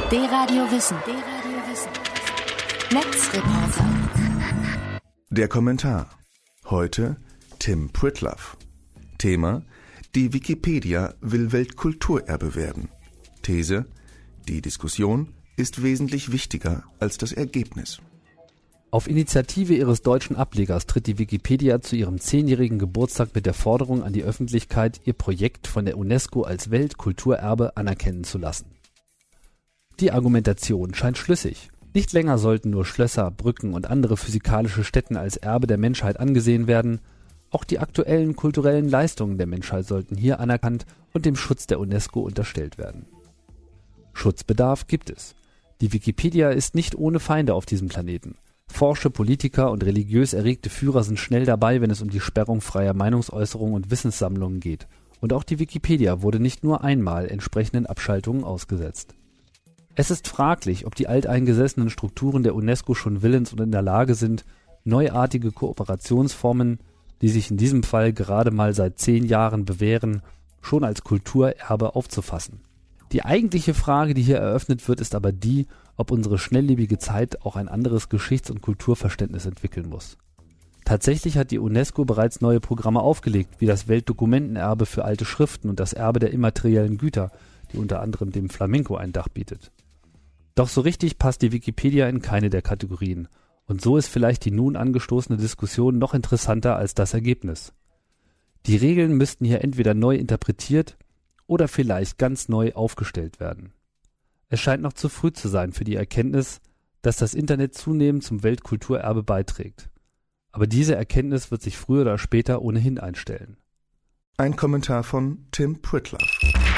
D-Radio Wissen. Netzreporter. Der Kommentar. Heute Tim Pritlove. Thema: Die Wikipedia will Weltkulturerbe werden. These: Die Diskussion ist wesentlich wichtiger als das Ergebnis. Auf Initiative ihres deutschen Ablegers tritt die Wikipedia zu ihrem 10-jährigen Geburtstag mit der Forderung an die Öffentlichkeit, ihr Projekt von der UNESCO als Weltkulturerbe anerkennen zu lassen. Die Argumentation scheint schlüssig. Nicht länger sollten nur Schlösser, Brücken und andere physikalische Stätten als Erbe der Menschheit angesehen werden. Auch die aktuellen kulturellen Leistungen der Menschheit sollten hier anerkannt und dem Schutz der UNESCO unterstellt werden. Schutzbedarf gibt es. Die Wikipedia ist nicht ohne Feinde auf diesem Planeten. Forsche, Politiker und religiös erregte Führer sind schnell dabei, wenn es um die Sperrung freier Meinungsäußerung und Wissenssammlungen geht. Und auch die Wikipedia wurde nicht nur einmal entsprechenden Abschaltungen ausgesetzt. Es ist fraglich, ob die alteingesessenen Strukturen der UNESCO schon willens und in der Lage sind, neuartige Kooperationsformen, die sich in diesem Fall gerade mal seit 10 Jahren bewähren, schon als Kulturerbe aufzufassen. Die eigentliche Frage, die hier eröffnet wird, ist aber die, ob unsere schnelllebige Zeit auch ein anderes Geschichts- und Kulturverständnis entwickeln muss. Tatsächlich hat die UNESCO bereits neue Programme aufgelegt, wie das Weltdokumentenerbe für alte Schriften und das Erbe der immateriellen Güter, die unter anderem dem Flamenco ein Dach bietet. Doch so richtig passt die Wikipedia in keine der Kategorien. Und so ist vielleicht die nun angestoßene Diskussion noch interessanter als das Ergebnis. Die Regeln müssten hier entweder neu interpretiert oder vielleicht ganz neu aufgestellt werden. Es scheint noch zu früh zu sein für die Erkenntnis, dass das Internet zunehmend zum Weltkulturerbe beiträgt. Aber diese Erkenntnis wird sich früher oder später ohnehin einstellen. Ein Kommentar von Tim Pritlove.